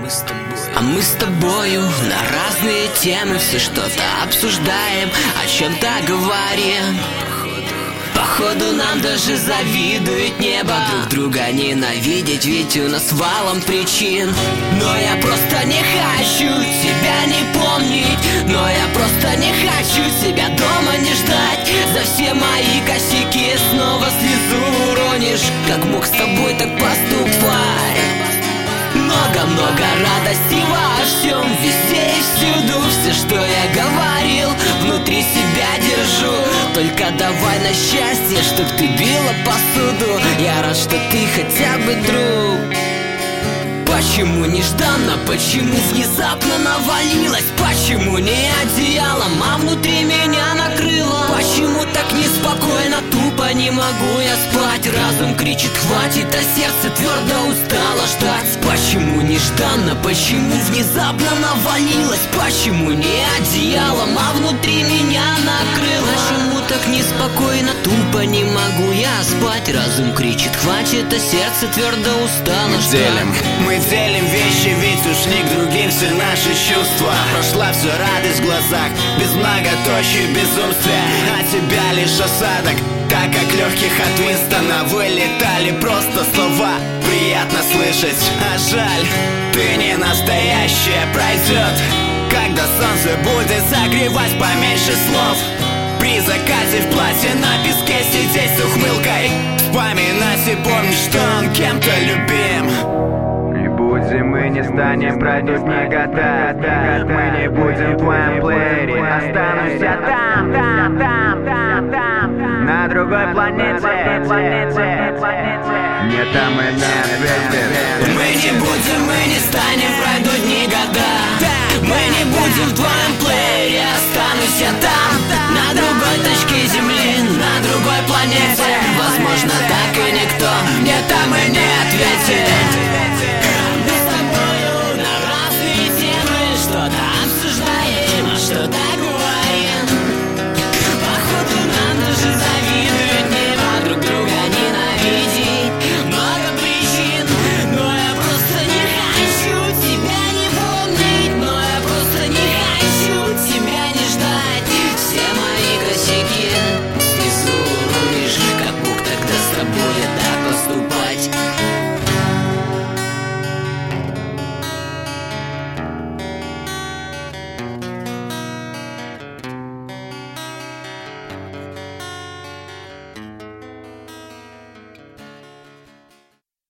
А мы с тобою на разные темы все что-то обсуждаем, о чем-то говорим. Походу нам даже завидует небо, друг друга ненавидеть, ведь у нас валом причин. Но я просто не хочу тебя не помнить, но я просто не хочу тебя дома не ждать. За все мои косяки снова слезу уронишь. Как мог с тобой так поступать? Много-много радости во всем, везде и всюду. Все, что я говорил, внутри себя держу. Только давай на счастье, чтоб ты била посуду. Я рад, что ты хотя бы друг. Почему нежданно, почему внезапно навалилась? Почему не одеялом, а внутри меня накрыло? Почему так неспокойно, тупо не могу я спать? Разум кричит хватит, а сердце твердо устало ждать. Почему нежданно, почему внезапно навалилась? Почему не одеялом, а внутри меня накрыло? Почему так неспокойно, тупо не могу я спать? Разум кричит хватит, а сердце твердо устало ждать. Мы делим вещи, ведь ушли к другим все наши чувства. Прошла всю радость в глазах, без многоточий безумствия. От тебя лишь осадок, так как легких от Уинстона вылетали просто слова. Приятно слышать, а жаль, ты не настоящая. Пройдет, когда солнце будет согревать поменьше слов. При закате в платье на песке сидеть с ухмылкой, вспоминать и помнить, что он кем-то любим. Будем мы не станем, пройдут не года. Мы не будем в твоем плеере. Останусь я там, на другой планете. Не там и не ответит. Мы не будем, мы не станем, пройдут не года. Мы не будем в твоем плеере. Останусь я там, на другой точке земли, на другой планете. Возможно, так и никто мне там и не ответит.